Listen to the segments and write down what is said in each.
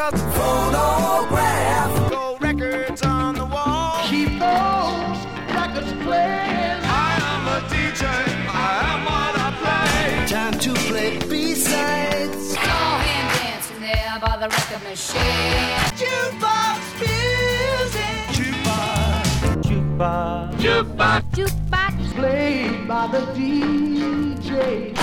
a phonograph. Gold records on the wall. Keep those records playing. I am a DJ. I am what I play. Time to play B-sides. Go and dancing there by the record machine. Jukebox music. Jukebox. Jukebox. Jukebox. Jukebox. Played by the DJ.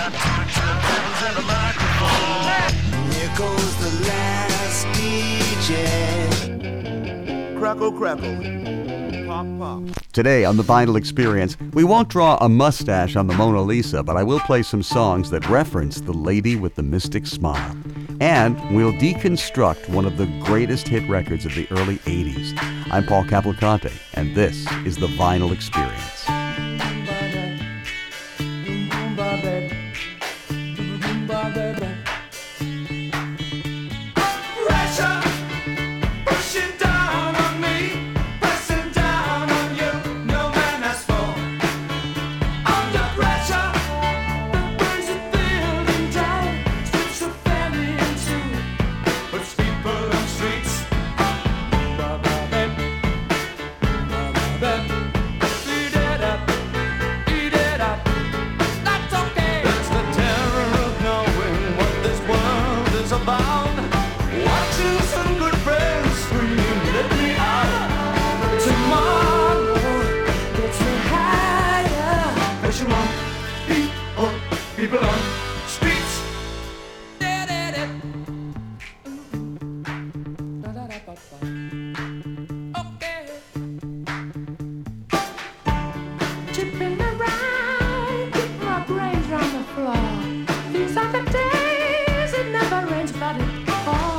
Here goes the last DJ. Crackle, crackle. Pop, pop. Today on the Vinyl Experience, we won't draw a mustache on the Mona Lisa, but I will play some songs that reference the lady with the mystic smile. And we'll deconstruct one of the greatest hit records of the early 80s. I'm Paul Cavalcante, and this is the Vinyl Experience. People on streets. Okay. Chipping around, keep my brains on the floor. These are the days it never rains, but it falls.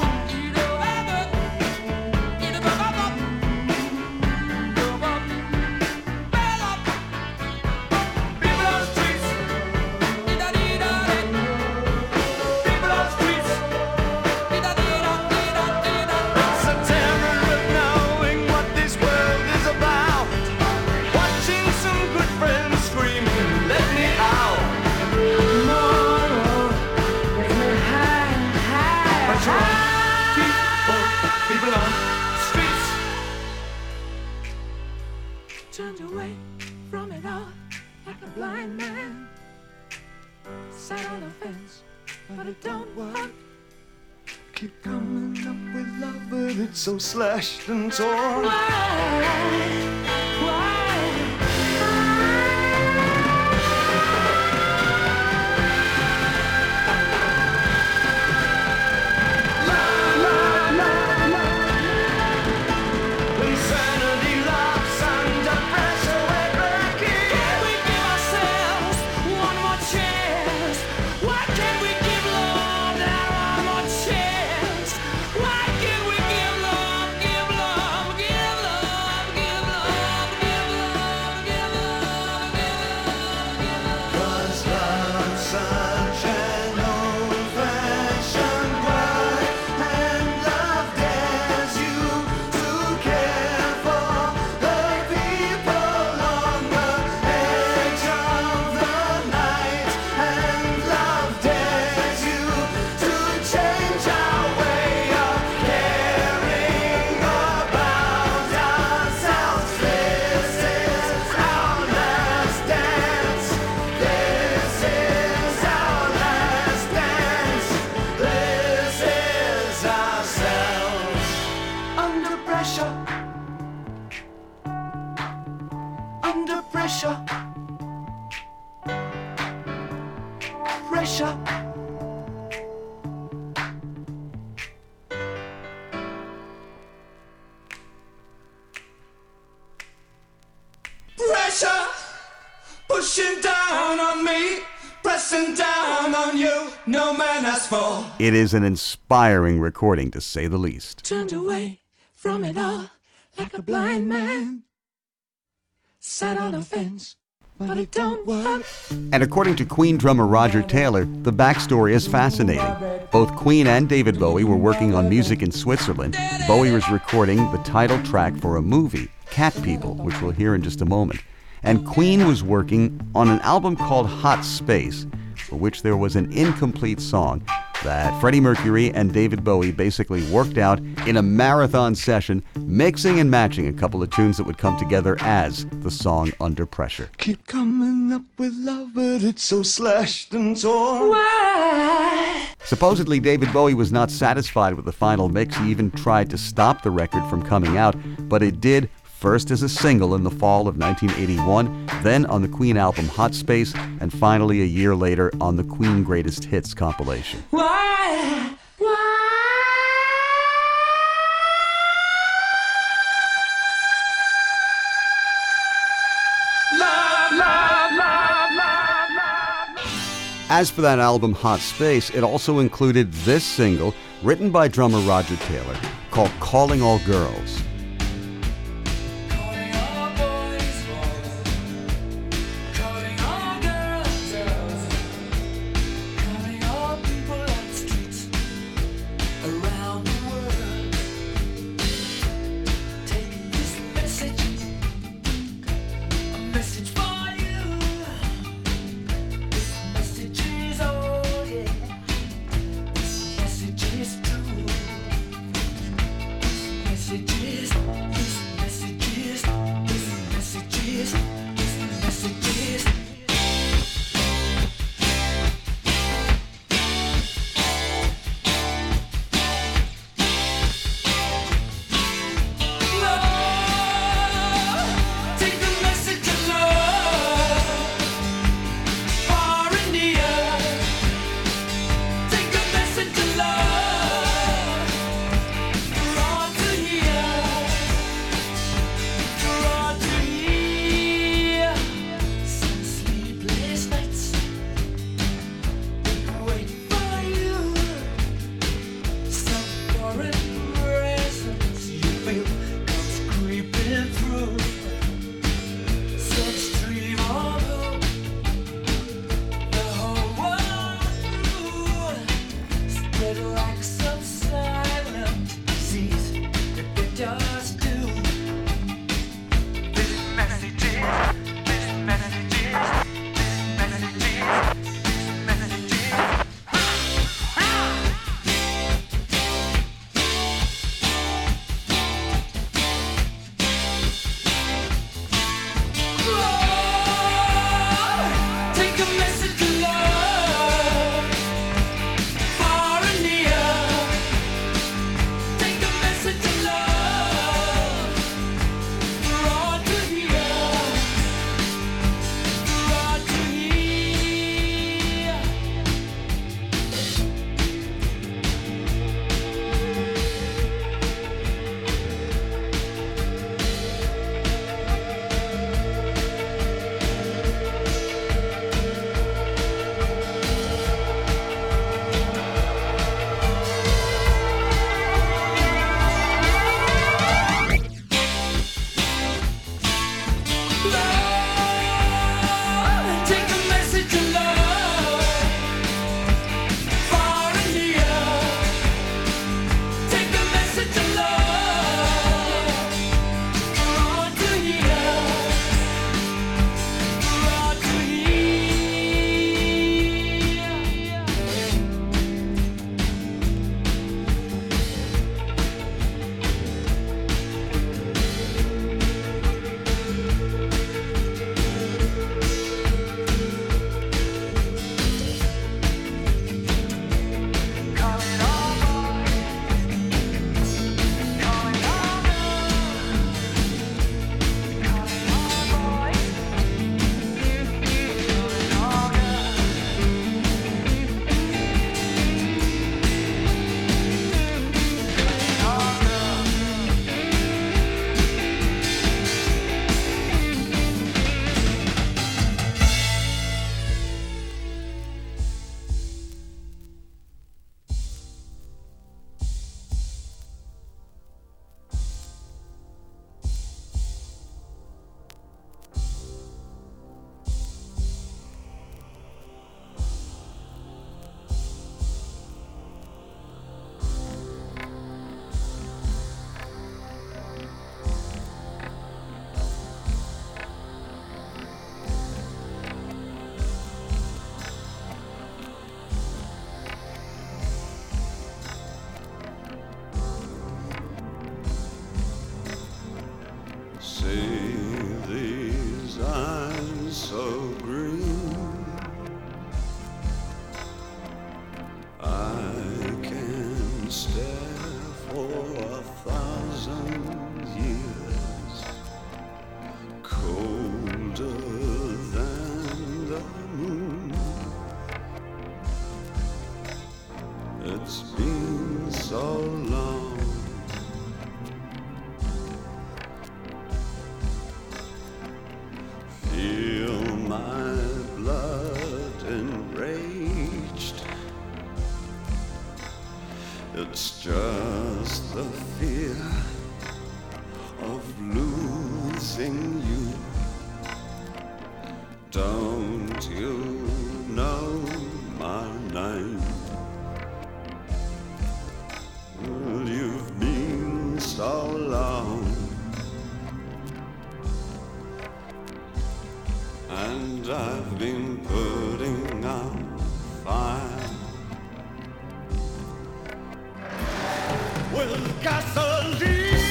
Turned away from it all like a blind man. Sat on the fence, but it don't work. Keep coming up with love, but it's so slashed and torn. Why? Pressure. Pressure pushing down on me, pressing down on you. No man has fall. It is an inspiring recording, to say the least. Turned away from it all like a blind man. Sat on a fence, but it don't work. And according to Queen drummer Roger Taylor, the backstory is fascinating. Both Queen and David Bowie were working on music in Switzerland. Bowie was recording the title track for a movie, Cat People, which we'll hear in just a moment. And Queen was working on an album called Hot Space, for which there was an incomplete song that Freddie Mercury and David Bowie basically worked out in a marathon session, mixing and matching a couple of tunes that would come together as the song Under Pressure. Keep coming up with love, but it's so slashed and torn. Why? Supposedly, David Bowie was not satisfied with the final mix. He even tried to stop the record from coming out, but it did, first as a single in the fall of 1981, then on the Queen album Hot Space, and finally a year later on the Queen Greatest Hits compilation. Why? As for that album Hot Space, it also included this single, written by drummer Roger Taylor, called Calling All Girls. Messages It's been so long. Feel my blood enraged. It's just the fear of losing you. Don't you know my name? Well, you've been so long, and I've been putting out fire with gasoline.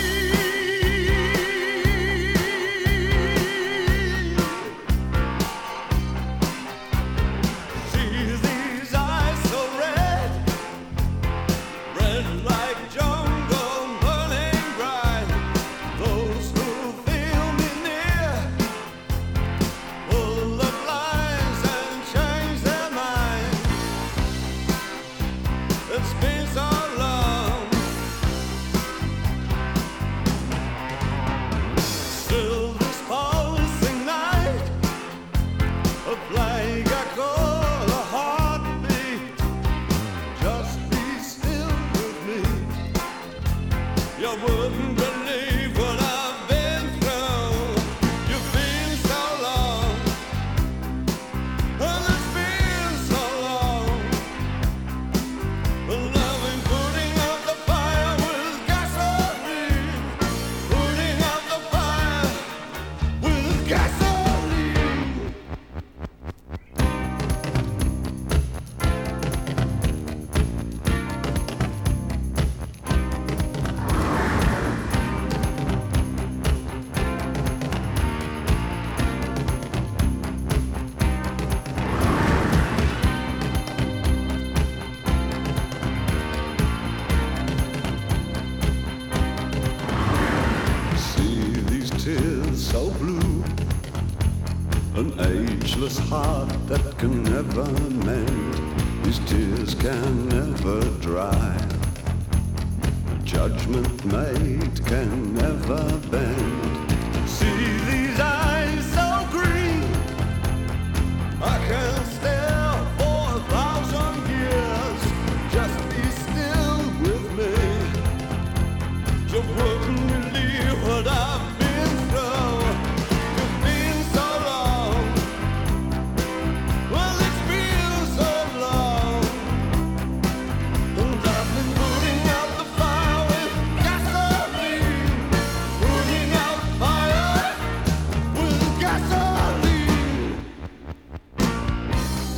So blue, an ageless heart that can never mend. These tears can never dry. Judgment made can never bend. See these eyes so green, I can stare for 1,000 years. Just be still with me. You wouldn't believe what I've been through. You've been so long. Well, it's been so long. And I've been putting out the fire with gasoline. Putting out fire with gasoline.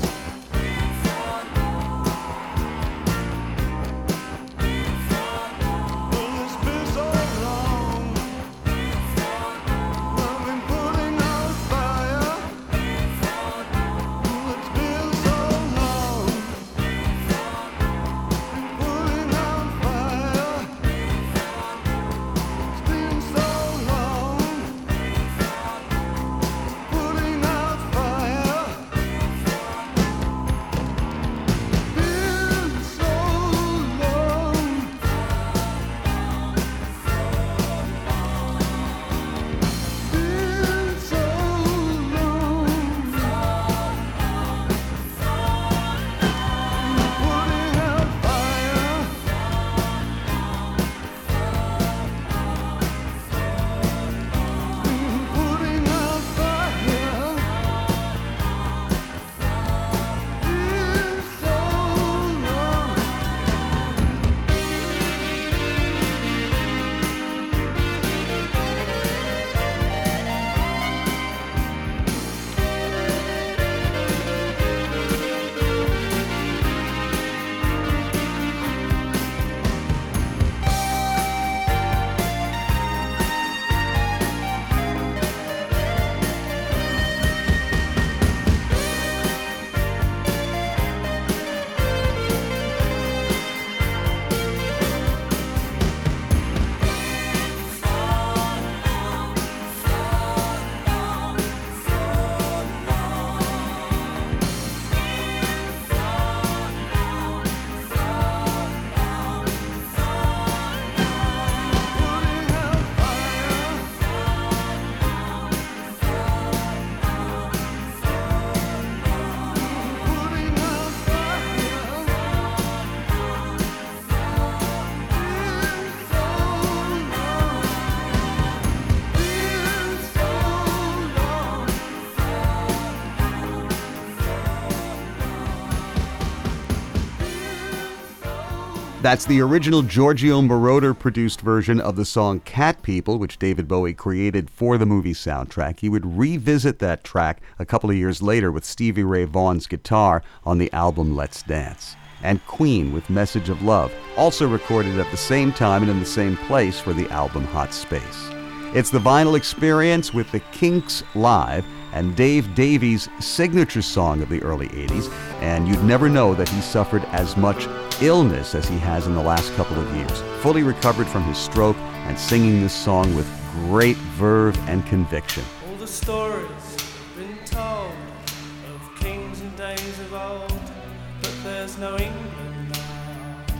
That's the original Giorgio Moroder-produced version of the song Cat People, which David Bowie created for the movie soundtrack. He would revisit that track a couple of years later with Stevie Ray Vaughan's guitar on the album Let's Dance. And Queen with Message of Love, also recorded at the same time and in the same place for the album Hot Space. It's the vinyl experience with the Kinks live and Dave Davies' signature song of the early 80s, and you'd never know that he suffered as much illness as he has in the last couple of years. Fully recovered from his stroke and singing this song with great verve and conviction. All the stories have been told of kings and days of old, but there's no England now.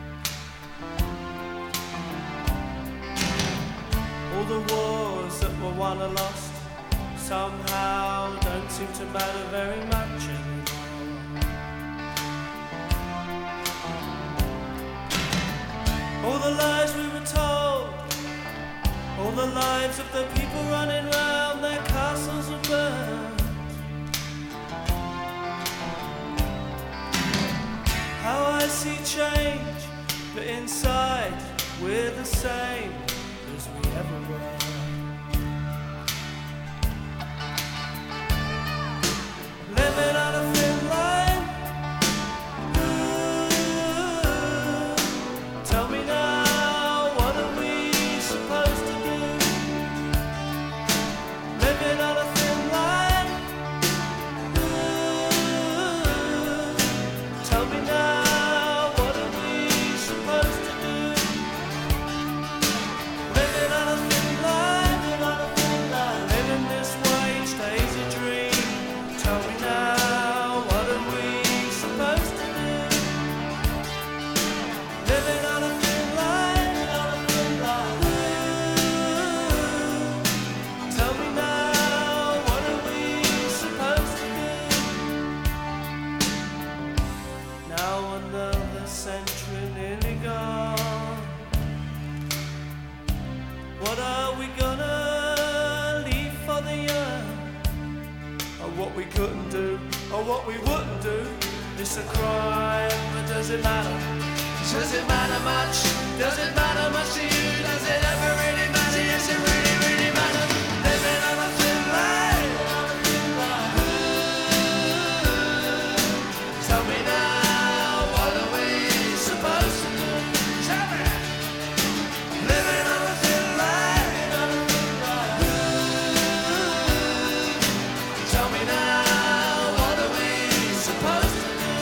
All the wars that were won or lost somehow don't seem to matter very much anymore. All the lies we were told, all the lives of the people running round their castles were burned. How I see change, but inside we're the same as we ever were. Living on a thin line. Ooh, tell me now, what are we supposed to do? Living on a thin line. Ooh, tell me now, what are we supposed to do? Living on a thin line, living this way each day's a dream. Tell me now, what are we supposed to do? Living on a thin line, Ooh, tell me now, what are we supposed to do? Now another century nearly gone. What are we gonna leave for the young? Or what we couldn't do, or what we wouldn't do. It's a crime, but does it matter? Does it matter much? Does it matter much to you? Does it ever really matter? Yes, it really, really matters. Living on a thin line. Ooh, tell me now, what are we supposed to do? Tell me. Living on a thin line. Ooh, tell me now, what are we supposed to do?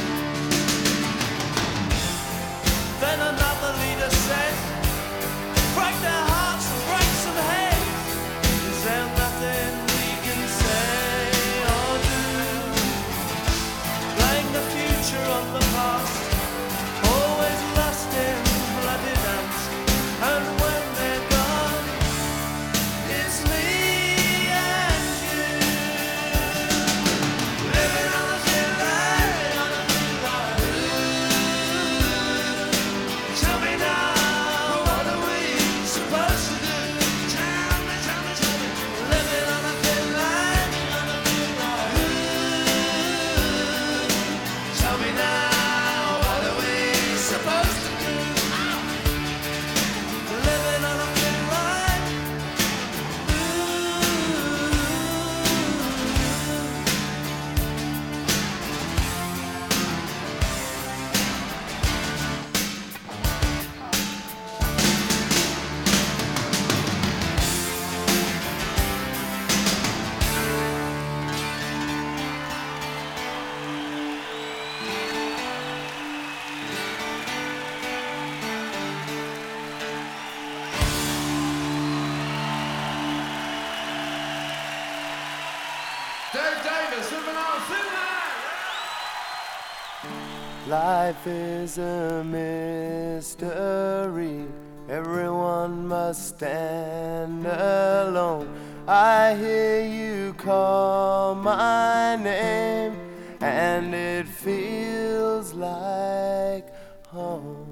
Then another leader said, break their hearts and break some heads. Is there nothing we can say or do? Blame the future on the past, always lost in bloody dance. And when they're gone, it's me and you. Living on a thin line. Ooh, tell me now, what are we supposed to do? Tell me, tell me, tell me. Living on a thin line. Ooh, tell me now, what are we supposed to do? Living on a thin line. Dave Davis, living on a thin line. Life is a mystery. Everyone must stand alone. I hear you call my name, and it feels like home.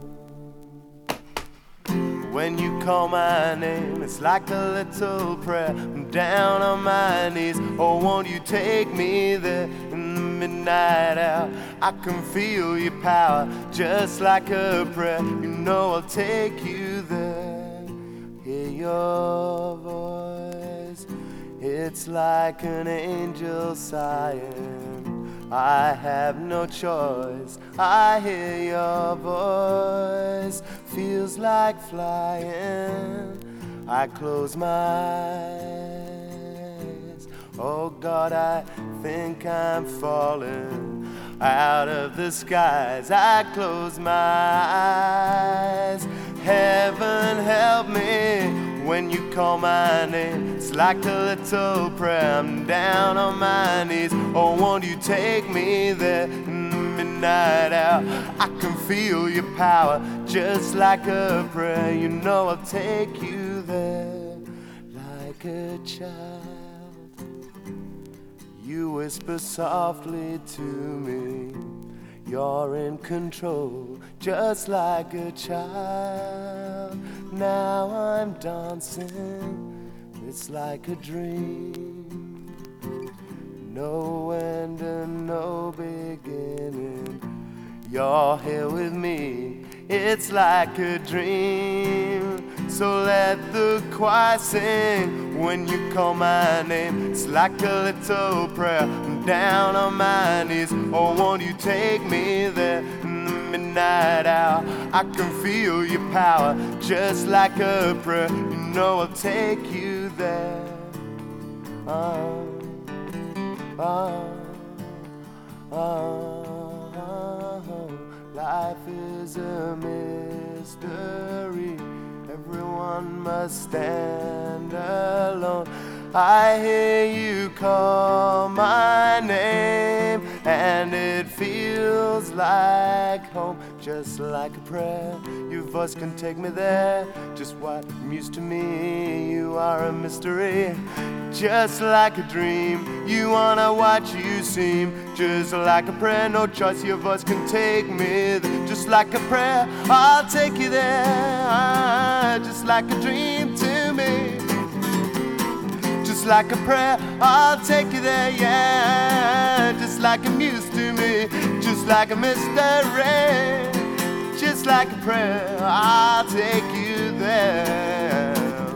When you call my name, it's like a little prayer. I'm down on my knees. Oh, won't you take me there in the midnight hour. I can feel your power, just like a prayer. You know I'll take you there. Hear your voice, it's like an angel sighing. I have no choice. I hear your voice, feels like flying. I close my eyes. Oh God, I think I'm falling out of the skies. I close my eyes. Heaven help me when you call my name. It's like a little prayer. I'm down on my knees. Oh, won't you take me there in the midnight hour? I can feel your power, just like a prayer. You know I'll take you there like a child. You whisper softly to me, you're in control, just like a child. Now I'm dancing, it's like a dream. No end and no beginning. You're here with me, it's like a dream. So let the choir sing when you call my name. It's like a little prayer. I'm down on my knees. Oh, won't you take me there in the midnight hour? I can feel your power, just like a prayer. You know I'll take you there. Life is a mystery. Everyone must stand alone. I hear you call my name, and it feels like home, just like a prayer. Your voice can take me there. Just what music to me. You are a mystery, just like a dream. You wanna watch you seem, just like a prayer. No choice, your voice can take me there. Just like a prayer, I'll take you there. Just like a dream to me. Just like a prayer, I'll take you there, yeah. Just like a muse to me, just like a mystery. Just like a prayer, I'll take you there.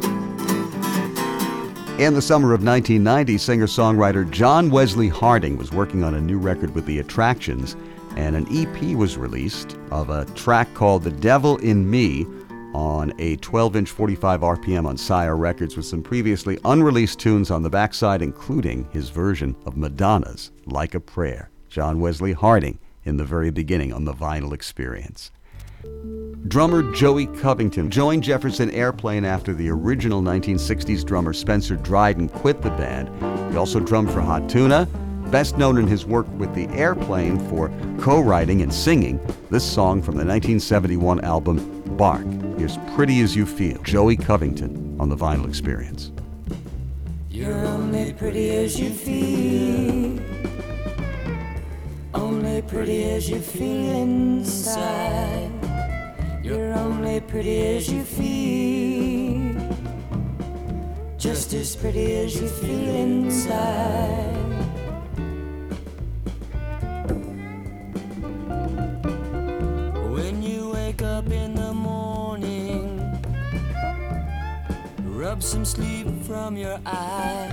In the summer of 1990, singer-songwriter John Wesley Harding was working on a new record with The Attractions, and an EP was released of a track called The Devil in Me on a 12-inch 45 RPM on Sire Records with some previously unreleased tunes on the backside, including his version of Madonna's Like a Prayer. John Wesley Harding in the very beginning on the Vinyl Experience. Drummer Joey Covington joined Jefferson Airplane after the original 1960s drummer Spencer Dryden quit the band. He also drummed for Hot Tuna, best known in his work with the Airplane for co-writing and singing this song from the 1971 album Bark. Here's Pretty As You Feel, Joey Covington on the Vinyl Experience. You're only pretty as you feel, only pretty as you feel inside. You're only pretty as you feel, just as pretty as you feel inside. When you wake up in the morning, rub some sleep from your eye.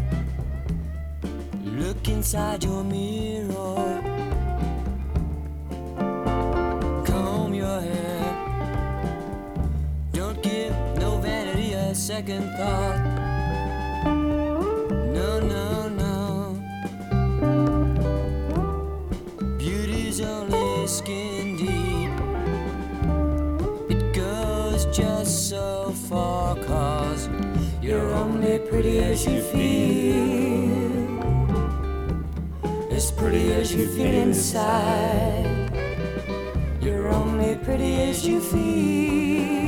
Look inside your mirror, comb your hair. Don't give no vanity a second thought. No, no, no. Beauty's only skin deep. It goes just so far, 'cause you're only pretty as you feel, as pretty as you feel inside. You're only pretty as you feel.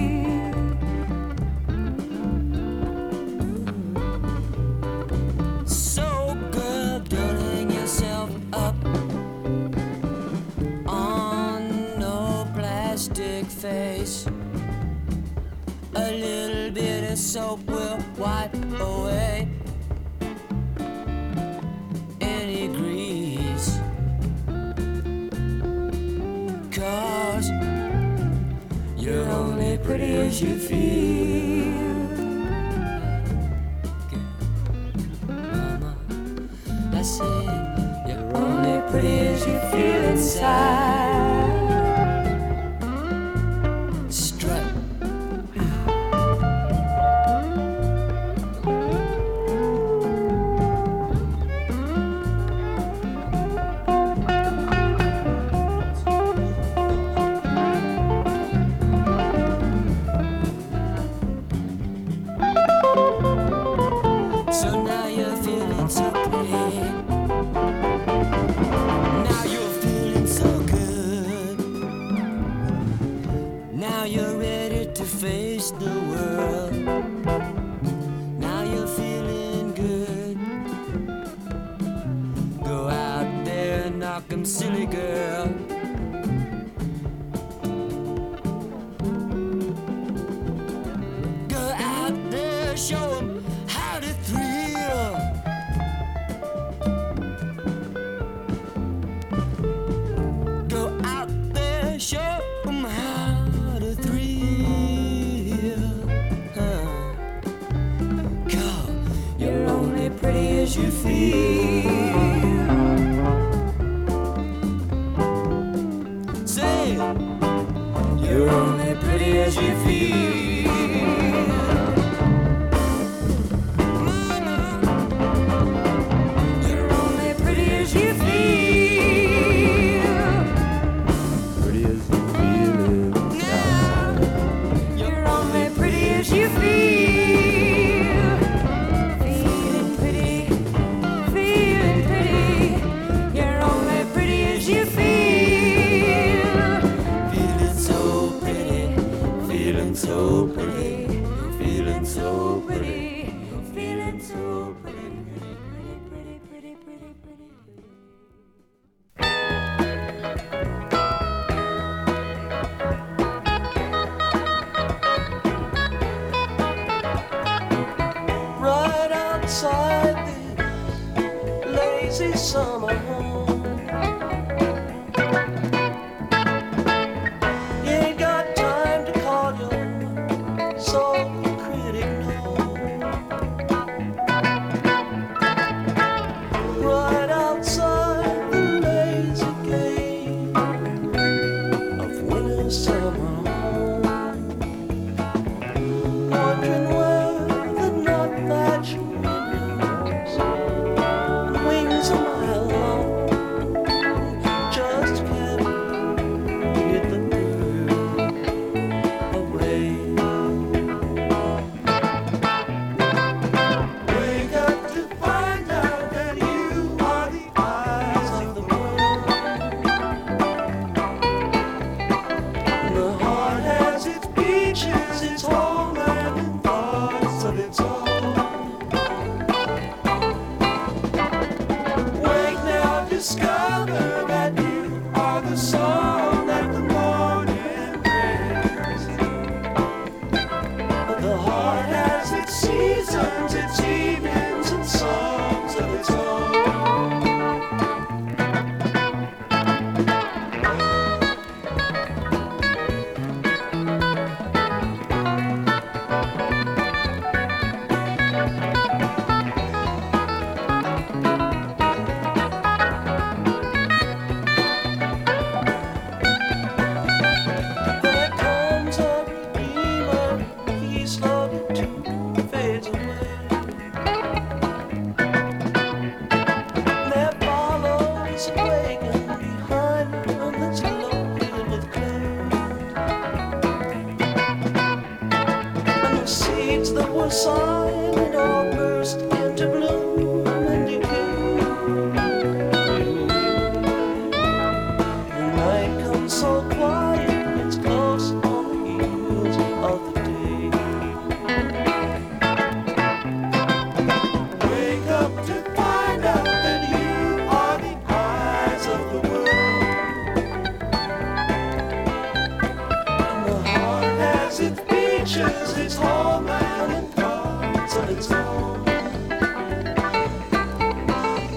So girl, don't hang yourself up on no plastic face. A little bit of soap will wipe away any grease. 'cause you're only pretty as you feel. Mama, I said you're only pretty as you feel inside. Strut. Face the world. Now you're feeling good. Go out there and knock 'em silly, girl. Go out there, show 'em how to thrill. Go out there, show 'em how to thrill. You're only pretty as you feel. Say, you're only pretty as you feel. Mama, you're only pretty as you feel. Pretty as you feel inside. You're only pretty as you feel. So pretty, feeling so pretty, feeling so pretty, pretty, pretty, pretty, pretty, Right outside this lazy summer home.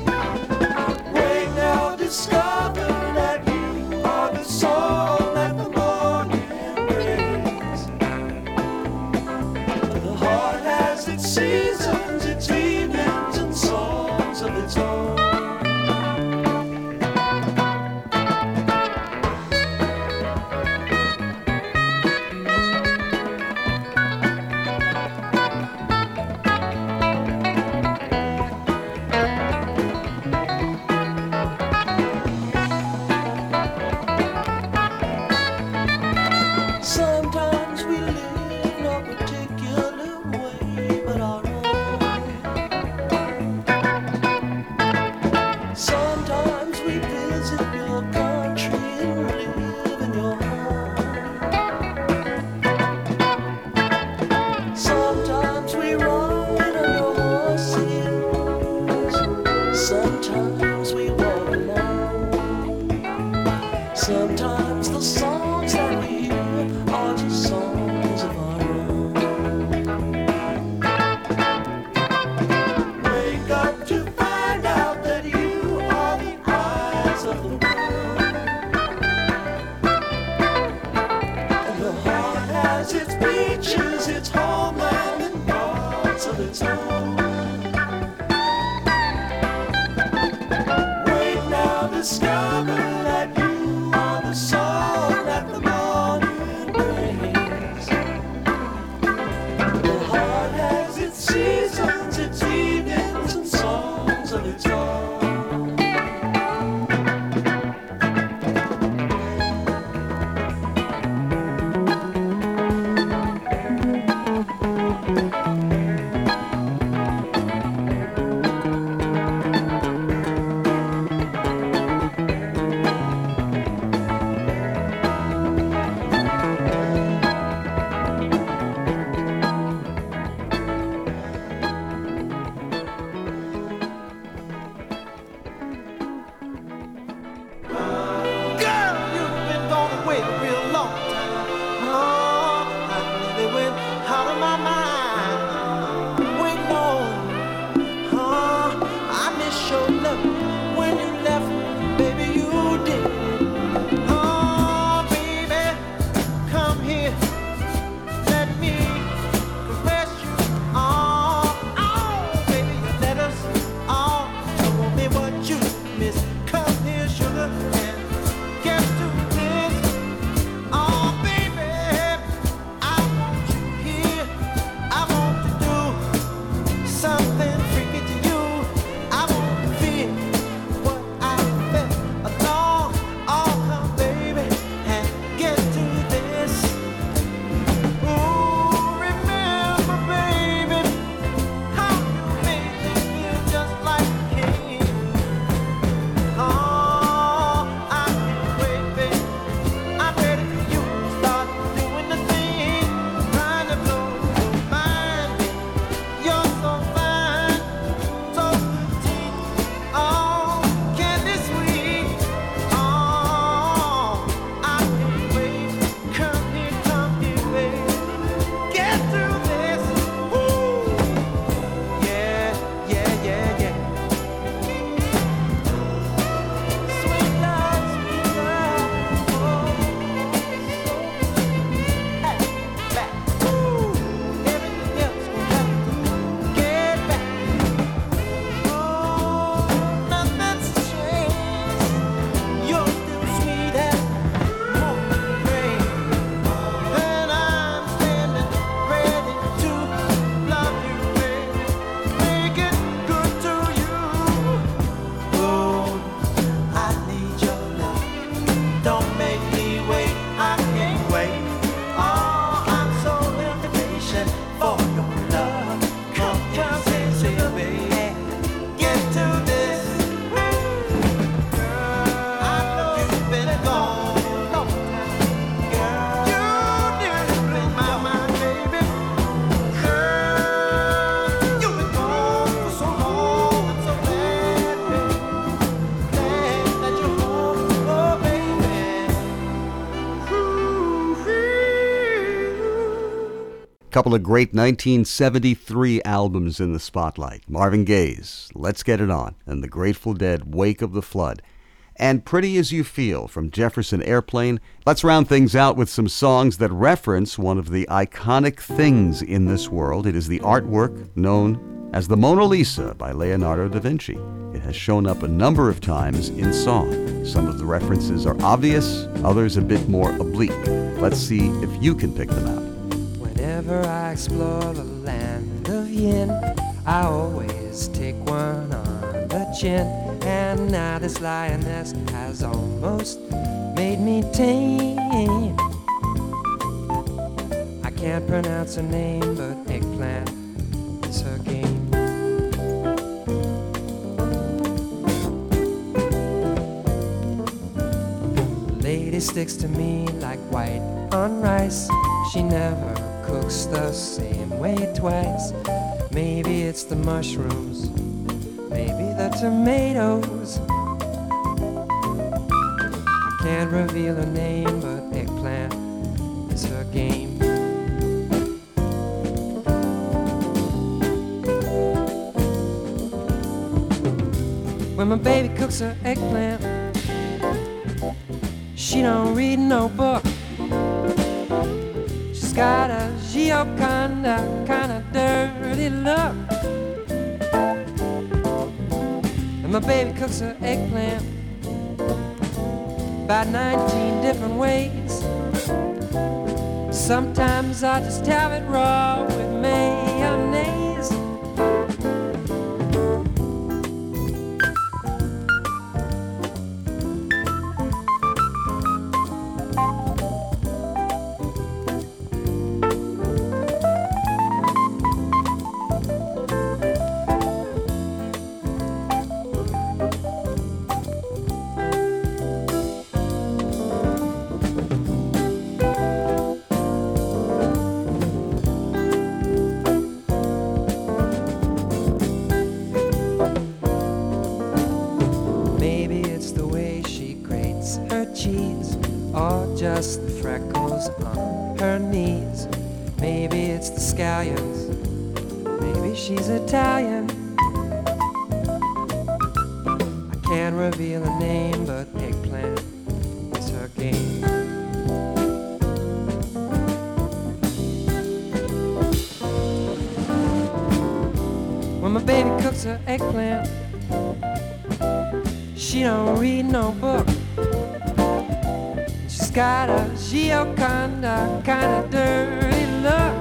Discover that you are the soul that the Sometimes the songs that we hear are just songs of our own. Wake up to find out that you are the eyes of the world. And the heart has its beaches, its homeland, and parts of its own. Wait now, discover that you are the song that the morning brings. The heart has its seasons, its evenings, and songs of its own. Girl, you've been gone away a real long time. Oh, I nearly went out of my mind. Wait long. Oh, I miss your love when you left, baby, you did. Oh, baby, come here. Let me caress you. Oh, baby, you let us. Oh, show me what you miss. Come here, sugar, and get to this. Oh, baby, I want you here. I want to do something freaky to you. I want to feel what I felt along. Oh, come, baby, and get to this. Ooh, remember, baby, how you made me feel just like a king. Oh, I can't wait, baby. I'm ready for you to start doing the thing, trying to blow your mind. You're so fine, so petite. Oh, candy sweet. Oh, I can't wait. Come here, baby. Get through this. Ooh, yeah, yeah, yeah, yeah. Sweet love, oh, back. Ooh, everything else will have to get back. Oh, nothing's changed. You're still sweet as morning rain, and I'm standing ready to love you, baby. Make it good to you. Oh, I need your love. Don't make me wait. I can't wait. Oh, I'm so impatient for your love. Come, say, baby, get to this. Girl, I know you've been gone a long time. Girl, you nearly blew my mind, baby. Girl, you've been gone for so long and so bad, baby. Glad that you're home, oh baby. Couple of great 1973 albums in the spotlight. Marvin Gaye's Let's Get It On and the Grateful Dead Wake of the Flood. And Pretty As You Feel from Jefferson Airplane. Let's round things out with some songs that reference one of the iconic things in this world. It is the artwork known as the Mona Lisa by Leonardo da Vinci. It has shown up a number of times in song. Some of the references are obvious, others a bit more oblique. Let's see if you can pick them out. Whenever I explore the land of Yin, I always take one on the chin. And now this lioness has almost made me tame. I can't pronounce her name, but eggplant is her game. The lady sticks to me like white on rice. She never cooks the same way twice. Maybe it's the mushrooms, maybe the tomatoes. can't reveal her name, but eggplant is her game. When my baby cooks her eggplant, she don't read no book. She's got a Gioconda kind of dirty look. And my baby cooks her eggplant about 19 different ways. Sometimes I just have it raw with mayonnaise. Just the freckles on her knees. Maybe it's the scallions. Maybe she's Italian. I can't reveal her name, but eggplant is her game. When my baby cooks her eggplant, she don't read no book. She's got a Gioconda kind of dirty look.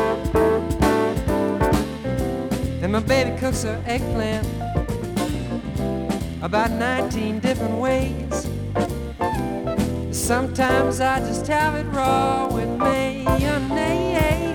And my baby cooks her eggplant about 19 different ways. Sometimes I just have it raw with mayonnaise.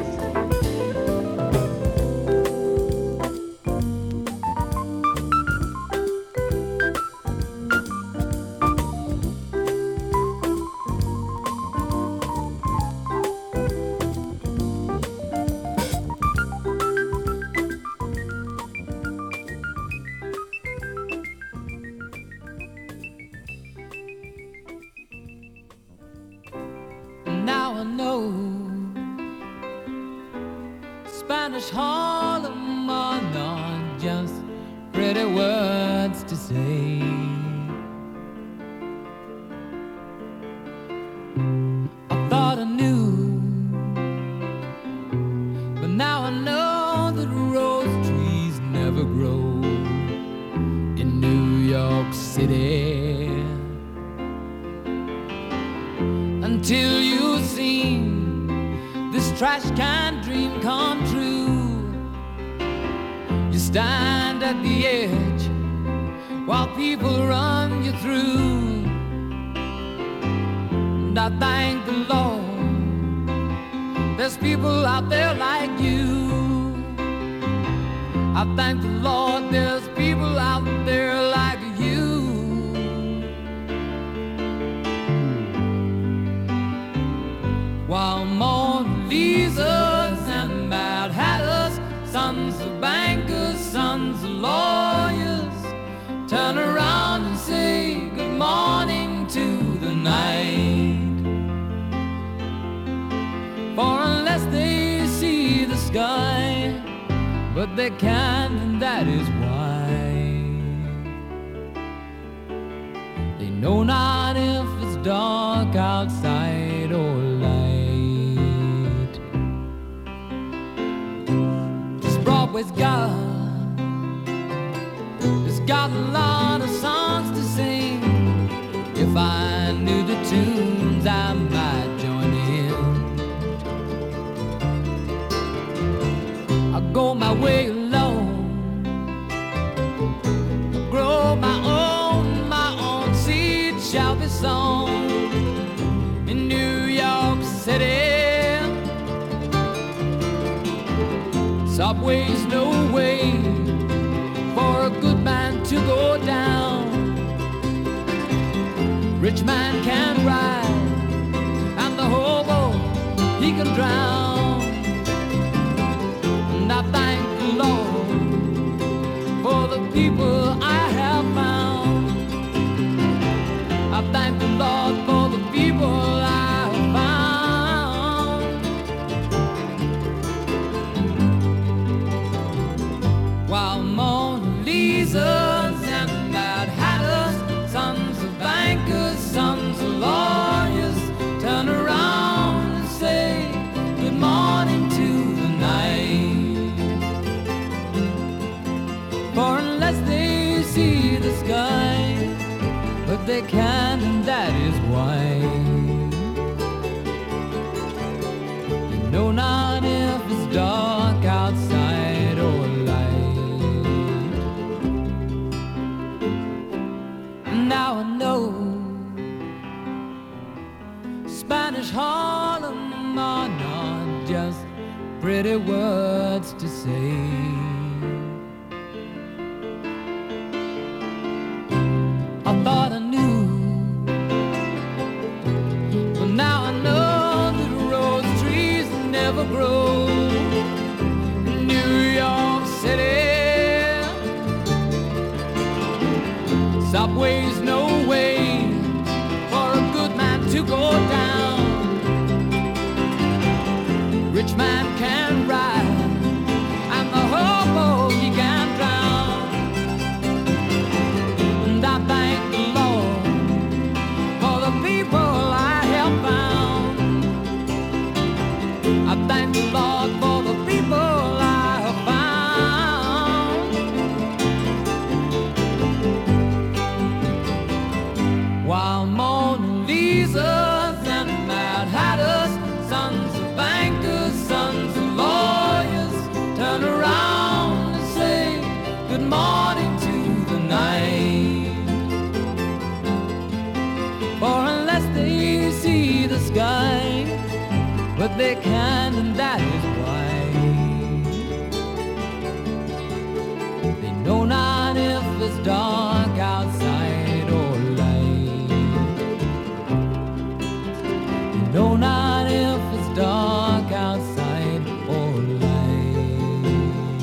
Spanish Harlem are not just pretty words to say. I thought I knew, but now I know that rose trees never grow in New York City until you've seen this trash can dream come true. You stand at the edge while people run you through. And I thank the Lord there's people out there like you. I thank the Lord there's people out there like you. While Mona Lisas and Mad Hatters, sons of bankers, sons of lawyers, turn around and say good morning to the night. For unless they see the sky, but they can, and that is why they know not if it's dark outside or light. Broadway's got a lot of songs to sing. If I knew the tunes, I might join in. I go my way alone, grow my own seed shall be sown in New York City. Subway's no way for a good man to go down. Rich man can ride, and the hobo, he can drown. And I thank the Lord for the people I have found. I thank the Lord for Spanish Harlem are not just pretty words to say. I thought I knew, but now I know that rose trees never grow in New York City. Subway's no way for a good man to go down. Rich man can ride, and the hobo he can drown. And I thank the Lord for the people I have found. I thank the Lord for the people I have found. While Mona Lisa's and Mad Hatters, sons of bankers, sons of lawyers, turn around and say good morning to the night. For unless they see the sky, but they can, and that is why they know not if it's dark outside or light. They know not if it's dark outside or light.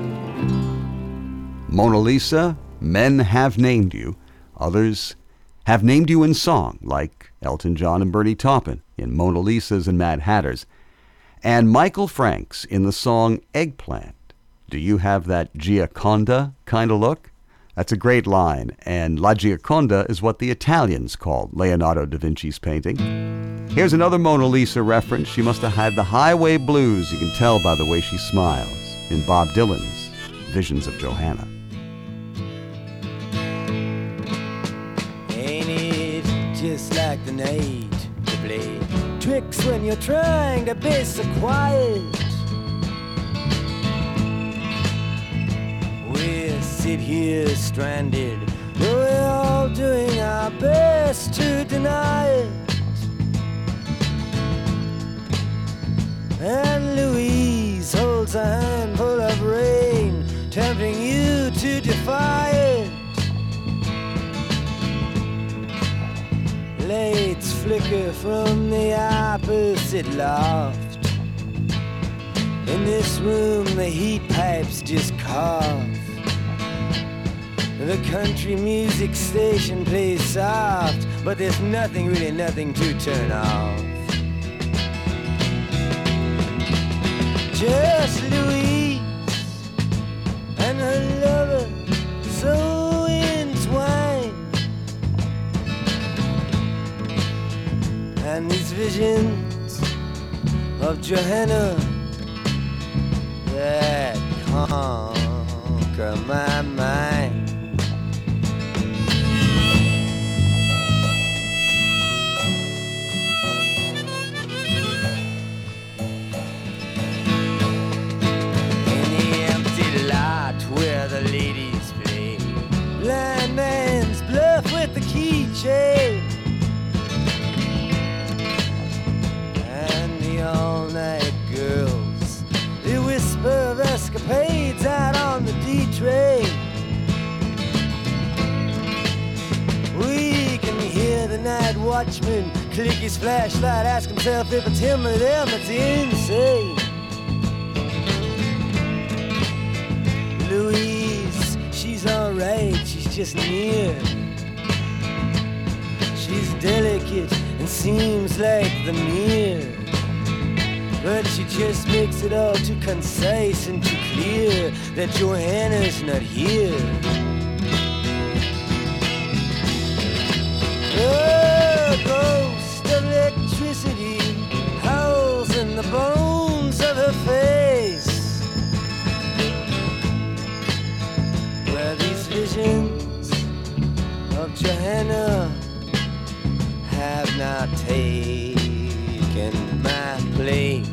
Mona Lisa, men have named you. Others have named you in song, like Elton John and Bernie Taupin in Mona Lisa's and Mad Hatters, and Michael Franks in the song Eggplant. Do you have that Gioconda kind of look? That's a great line, and La Gioconda is what the Italians called Leonardo da Vinci's painting. Here's another Mona Lisa reference. She must have had the highway blues, you can tell by the way she smiles, in Bob Dylan's Visions of Johanna. Ain't it just like the night to play tricks when you're trying to be so quiet? We sit here stranded, though we're all doing our best to deny it. And Louise holds a handful of rain, tempting you to defy it. Lights flicker from the opposite loft. In this room the heat pipes just cough. The country music station plays soft, but there's nothing, really nothing to turn off. Just Louise and her lover so entwined, and these visions of Johanna that conquer my mind. Where the ladies play blind man's bluff with the keychain, and the all-night girls, they whisper of escapades out on the D-train. We can hear the night watchman click his flashlight, ask himself if it's him or them that's insane. Louise, she's alright, she's just near. She's delicate and seems like the mirror, but she just makes it all too concise and too clear that Johanna's not here. The ghost of electricity howls in the bones of her face, where these visions of Johanna have not taken my place.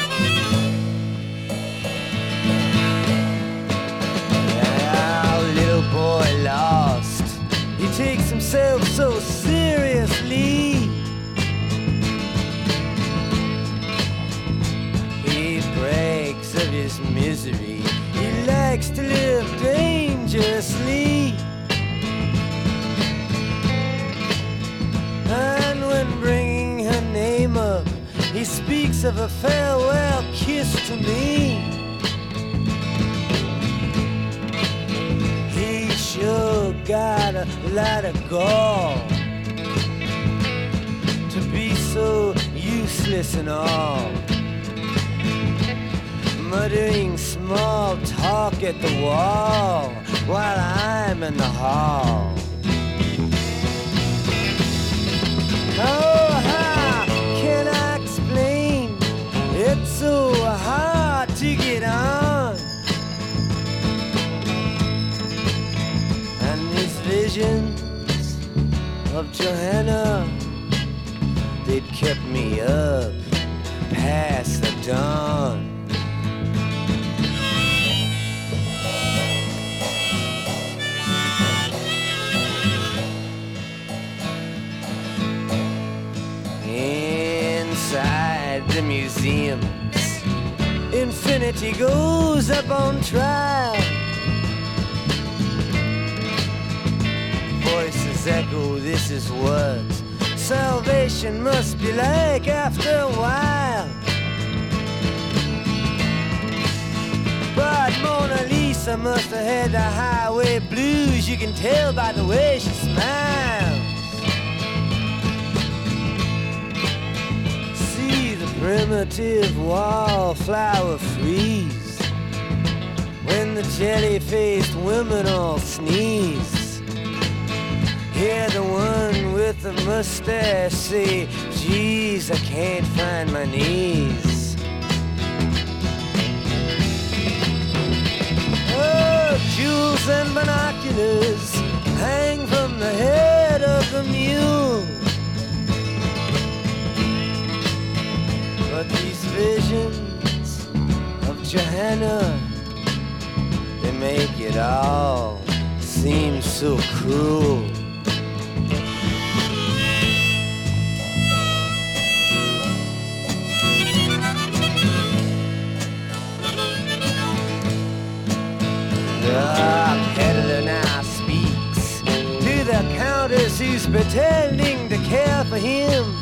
Yeah, little of a farewell kiss to me. He sure got a lot of gall to be so useless and all, muttering small talk at the wall while I'm in the hall. Oh, how can I explain? It's so hard to get on. And these visions of Johanna, they'd kept me up past the dawn. Inside the museums, infinity goes up on trial. Voices echo, this is what salvation must be like after a while. But Mona Lisa must have had the highway blues. You can tell by the way she smiles. Primitive wallflower freeze when the jelly-faced women all sneeze. Hear the one with the mustache say, geez, I can't find my knees. Oh, jewels and binoculars hang from the head of the mule. But these visions of Johanna, they make it all seem so cruel. The peddler now speaks to the countess who's pretending to care for him.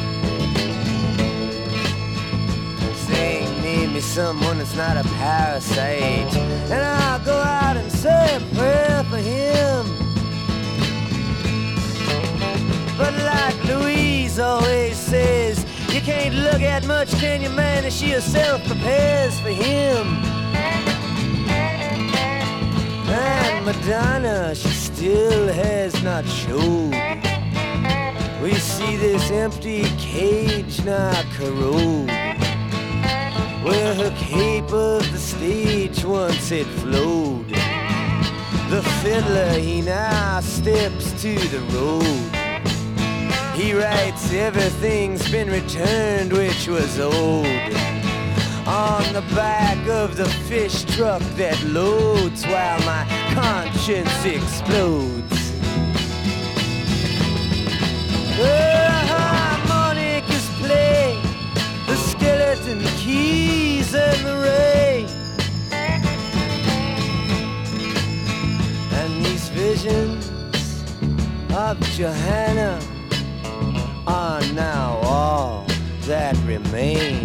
Name me someone that's not a parasite, and I'll go out and say a prayer for him. But like Louise always says, you can't look at much, can you, man, as she herself prepares for him. And Madonna, she still has not showed. We see this empty cage now corrode, where her cape of the stage once had flowed. The fiddler, he now steps to the road. He writes everything's been returned which was old on the back of the fish truck that loads while my conscience explodes. The harmonicas play, the skeleton keys and the rain, and these visions of Johanna are now all that remain.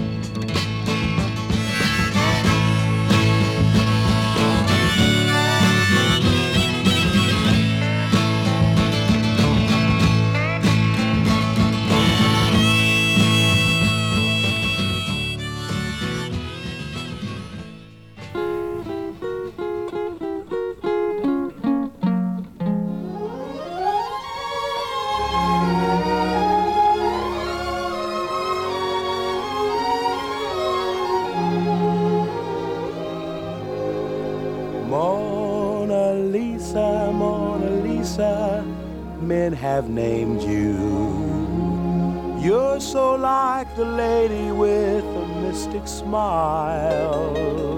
Men have named you. You're so like the lady with a mystic smile.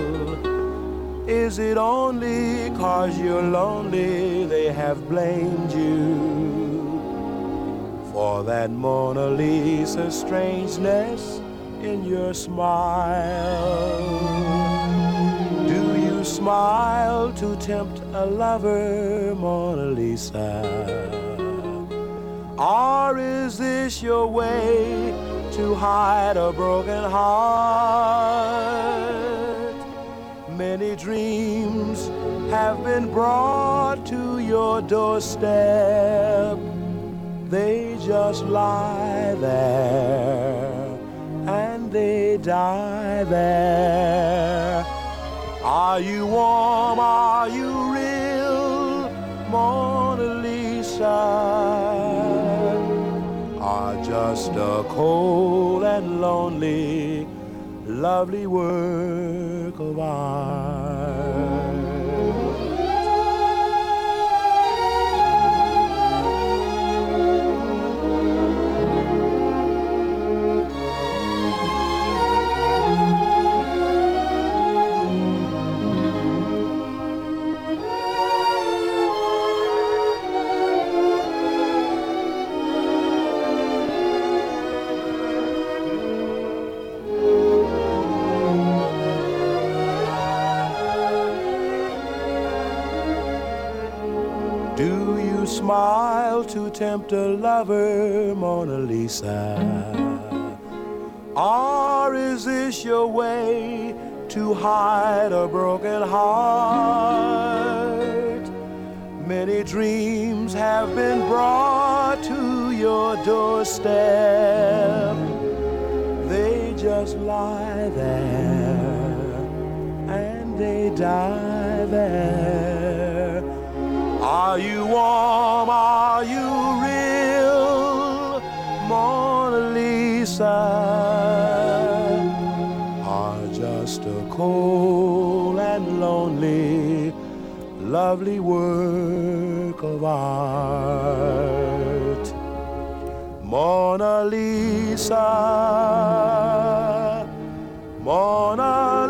Is it only 'cause you're lonely they have blamed you for that Mona Lisa strangeness in your smile? Do you smile to tempt a lover, Mona Lisa? Or is this your way to hide a broken heart? Many dreams have been brought to your doorstep. They just lie there and they die there. Are you warm? Are you real, Mona Lisa? Or just a cold and lonely, lovely work of art? Do you smile to tempt a lover, Mona Lisa? Or is this your way to hide a broken heart? Many dreams have been brought to your doorstep. They just lie there and they die there. Are you warm? Are you real, Mona Lisa? Or just a cold and lonely, lovely work of art? Mona Lisa, Mona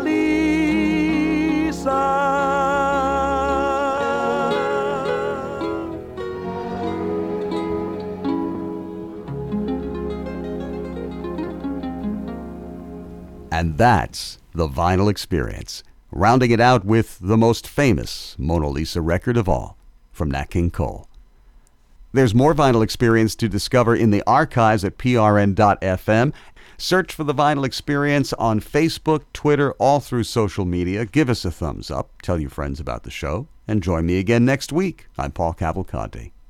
Lisa. And that's the Vinyl Experience, rounding it out with the most famous Mona Lisa record of all, from Nat King Cole. There's more Vinyl Experience to discover in the archives at prn.fm. Search for the Vinyl Experience on Facebook, Twitter, all through social media. Give us a thumbs up, tell your friends about the show, and join me again next week. I'm Paul Cavalcanti.